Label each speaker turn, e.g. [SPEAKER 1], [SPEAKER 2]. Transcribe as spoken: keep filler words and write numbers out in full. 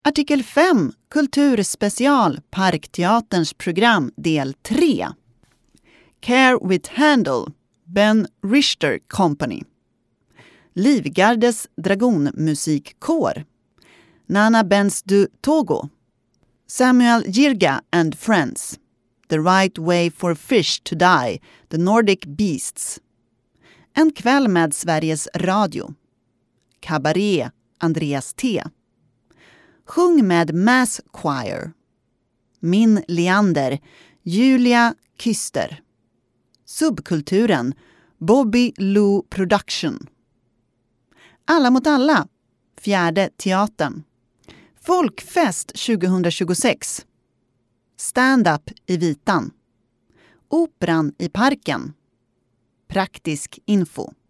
[SPEAKER 1] Artikel fem. Kulturspecial. Parkteaterns program del tre. Care with Handel. Ben Richter Company. Livgardes dragonmusikkår. Nana Benz du Togo. Samuel Jirga and Friends. The Right Way for Fish to Die. The Nordic Beasts. En kväll med Sveriges Radio. Cabaret. Andreas T. Sjung med Mass Choir. Min Leander. Julia Kyster. Subkulturen. Bobby Lou Production. Alla mot alla. Fjärde teatern. Folkfest tjugohundratjugosex. Stand-up i Vitan. Operan i Parken. Praktisk info.